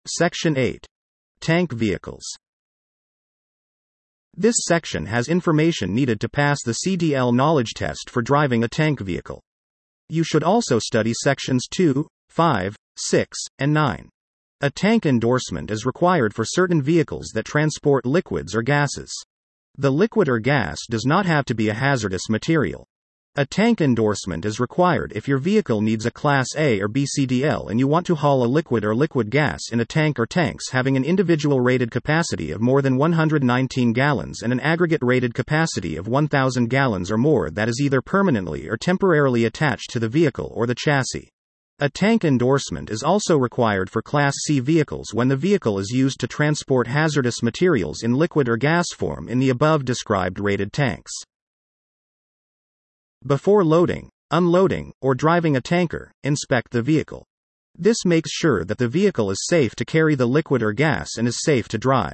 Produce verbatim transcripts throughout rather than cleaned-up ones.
Section eight. Tank vehicles. This section has information needed to pass the C D L knowledge test for driving a tank vehicle. You should also study sections two, five, six, and nine. A tank endorsement is required for certain vehicles that transport liquids or gases. The liquid or gas does not have to be a hazardous material. A tank endorsement is required if your vehicle needs a Class A or B C D L and you want to haul a liquid or liquid gas in a tank or tanks having an individual rated capacity of more than one hundred nineteen gallons and an aggregate rated capacity of one thousand gallons or more that is either permanently or temporarily attached to the vehicle or the chassis. A tank endorsement is also required for Class C vehicles when the vehicle is used to transport hazardous materials in liquid or gas form in the above described rated tanks. Before loading, unloading, or driving a tanker, inspect the vehicle. This makes sure that the vehicle is safe to carry the liquid or gas and is safe to drive.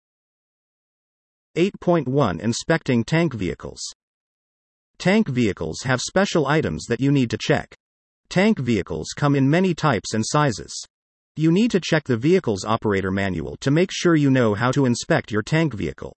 eight point one Inspecting tank vehicles. Tank vehicles have special items that you need to check. Tank vehicles come in many types and sizes. You need to check the vehicle's operator manual to make sure you know how to inspect your tank vehicle.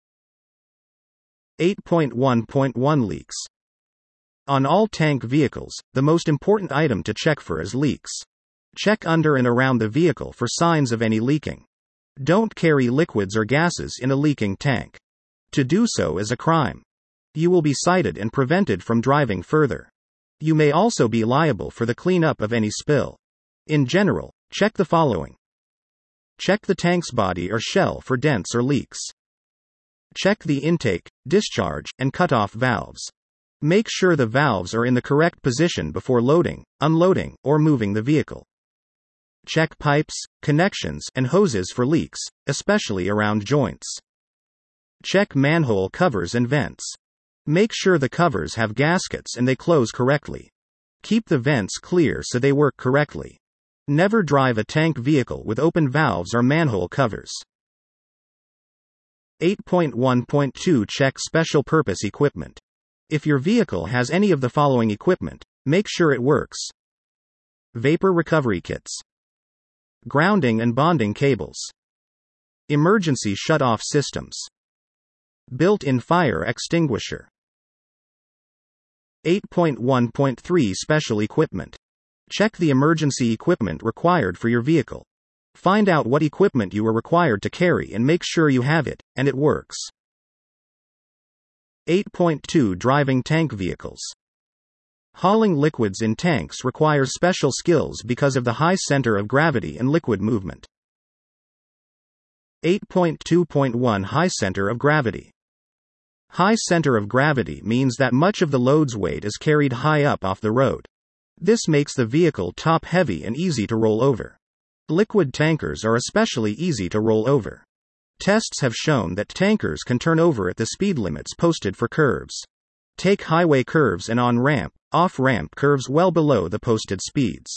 eight point one point one Leaks. On all tank vehicles, the most important item to check for is leaks. Check under and around the vehicle for signs of any leaking. Don't carry liquids or gases in a leaking tank. To do so is a crime. You will be cited and prevented from driving further. You may also be liable for the cleanup of any spill. In general, check the following. Check the tank's body or shell for dents or leaks. Check the intake, discharge, and cutoff valves. Make sure the valves are in the correct position before loading, unloading, or moving the vehicle. Check pipes, connections, and hoses for leaks, especially around joints. Check manhole covers and vents. Make sure the covers have gaskets and they close correctly. Keep the vents clear so they work correctly. Never drive a tank vehicle with open valves or manhole covers. eight point one point two Check special purpose equipment. If your vehicle has any of the following equipment, make sure it works. Vapor recovery kits. Grounding and bonding cables. Emergency shut-off systems. Built-in fire extinguisher. eight point one point three Special equipment. Check the emergency equipment required for your vehicle. Find out what equipment you are required to carry and make sure you have it, and it works. eight point two Driving tank vehicles. Hauling liquids in tanks requires special skills because of the high center of gravity and liquid movement. eight point two point one High center of gravity. High center of gravity means that much of the load's weight is carried high up off the road. This makes the vehicle top-heavy and easy to roll over. Liquid tankers are especially easy to roll over. Tests have shown that tankers can turn over at the speed limits posted for curves. Take highway curves and on-ramp, off-ramp curves well below the posted speeds.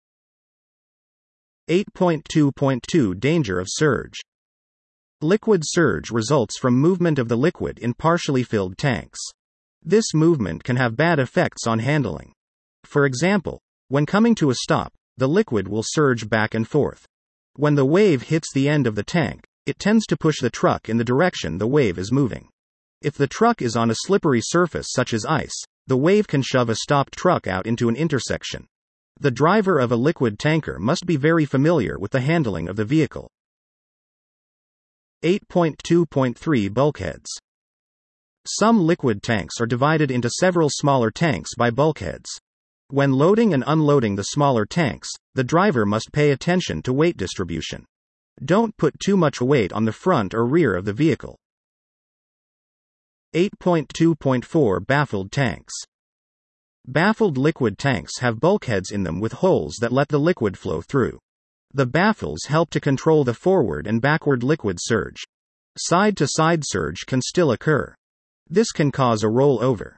eight point two point two Danger of surge. Liquid surge results from movement of the liquid in partially filled tanks. This movement can have bad effects on handling. For example, when coming to a stop, the liquid will surge back and forth. When the wave hits the end of the tank, it tends to push the truck in the direction the wave is moving. If the truck is on a slippery surface such as ice, the wave can shove a stopped truck out into an intersection. The driver of a liquid tanker must be very familiar with the handling of the vehicle. eight point two point three Bulkheads. Some liquid tanks are divided into several smaller tanks by bulkheads. When loading and unloading the smaller tanks, the driver must pay attention to weight distribution. Don't put too much weight on the front or rear of the vehicle. eight point two point four Baffled tanks. Baffled liquid tanks have bulkheads in them with holes that let the liquid flow through. The baffles help to control the forward and backward liquid surge. Side-to-side surge can still occur. This can cause a rollover.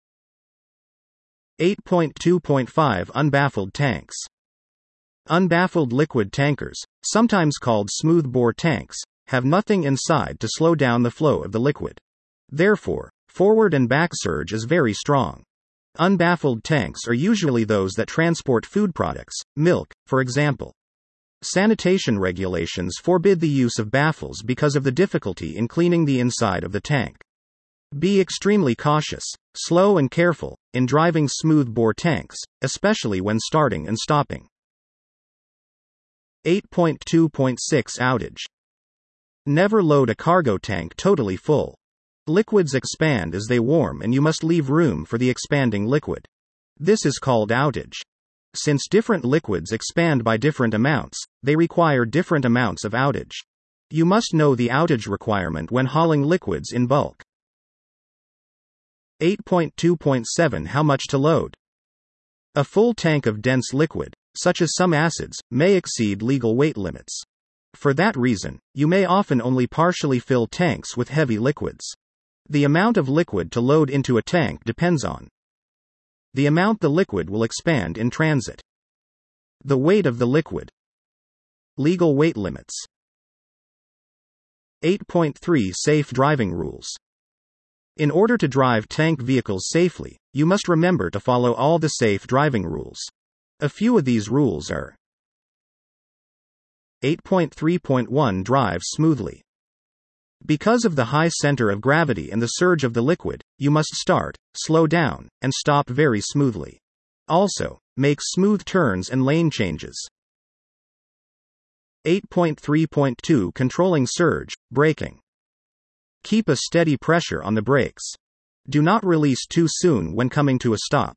eight point two point five Unbaffled tanks. Unbaffled liquid tankers, sometimes called smooth-bore tanks, have nothing inside to slow down the flow of the liquid. Therefore, forward and back surge is very strong. Unbaffled tanks are usually those that transport food products, milk, for example. Sanitation regulations forbid the use of baffles because of the difficulty in cleaning the inside of the tank. Be extremely cautious, slow and careful, in driving smoothbore tanks, especially when starting and stopping. eight point two point six Outage. Never load a cargo tank totally full. Liquids expand as they warm and you must leave room for the expanding liquid. This is called outage. Since different liquids expand by different amounts, they require different amounts of outage. You must know the outage requirement when hauling liquids in bulk. eight point two point seven How much to load? A full tank of dense liquid, such as some acids, may exceed legal weight limits. For that reason, you may often only partially fill tanks with heavy liquids. The amount of liquid to load into a tank depends on the amount the liquid will expand in transit, the weight of the liquid, legal weight limits. eight point three Safe driving rules. In order to drive tank vehicles safely, you must remember to follow all the safe driving rules. A few of these rules are: eight point three point one Drive smoothly. Because of the high center of gravity and the surge of the liquid, you must start, slow down, and stop very smoothly. Also, make smooth turns and lane changes. eight point three point two Controlling surge, braking. Keep a steady pressure on the brakes. Do not release too soon when coming to a stop.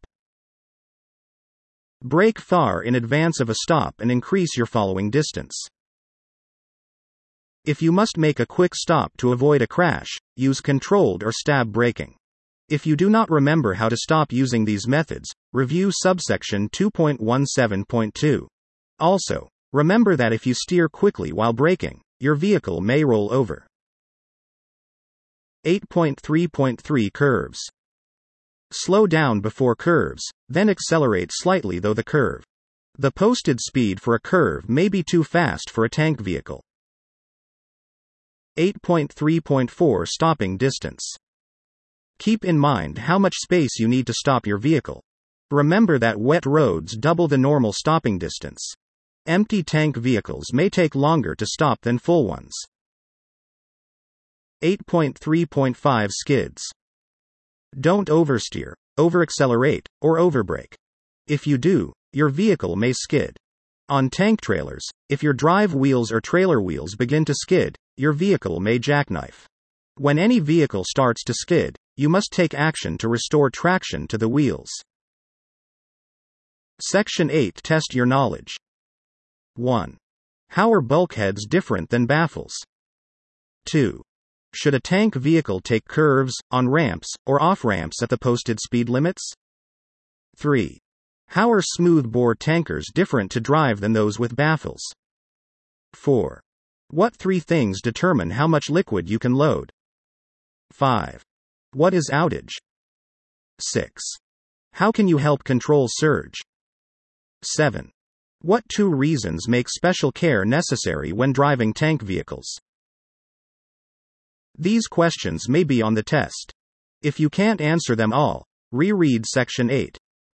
Brake far in advance of a stop and increase your following distance. If you must make a quick stop to avoid a crash, use controlled or stab braking. If you do not remember how to stop using these methods, review subsection two point seventeen point two. Also, remember that if you steer quickly while braking, your vehicle may roll over. eight point three point three Curves. Slow down before curves, then accelerate slightly through the curve. The posted speed for a curve may be too fast for a tank vehicle. eight point three point four Stopping distance. Keep in mind how much space you need to stop your vehicle. Remember that wet roads double the normal stopping distance. Empty tank vehicles may take longer to stop than full ones. eight point three point five Skids. Don't oversteer, overaccelerate, or overbrake. If you do, your vehicle may skid. On tank trailers, if your drive wheels or trailer wheels begin to skid, your vehicle may jackknife. When any vehicle starts to skid, you must take action to restore traction to the wheels. Section eight Test your knowledge. one. How are bulkheads different than baffles? two. Should a tank vehicle take curves, on ramps, or off ramps at the posted speed limits? three. How are smoothbore tankers different to drive than those with baffles? four. What three things determine how much liquid you can load? five. What is outage? six. How can you help control surge? seven. What two reasons make special care necessary when driving tank vehicles? These questions may be on the test. If you can't answer them all, reread Section eight.